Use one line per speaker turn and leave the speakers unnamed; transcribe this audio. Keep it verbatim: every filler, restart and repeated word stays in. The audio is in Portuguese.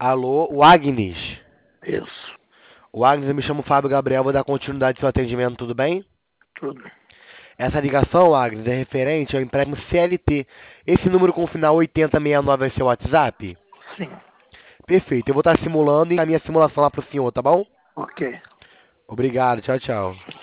Alô, o Agnes.
Isso,
O Agnes, eu me chamo Fábio Gabriel, vou dar continuidade ao seu atendimento, tudo bem?
tudo.
Essa ligação, Agnes, é referente ao empréstimo C L T. Esse número com o final oitenta sessenta e nove é seu WhatsApp?
Sim,
Perfeito, eu vou estar simulando e a minha simulação lá pro senhor, tá bom?
ok.
Obrigado, tchau, tchau.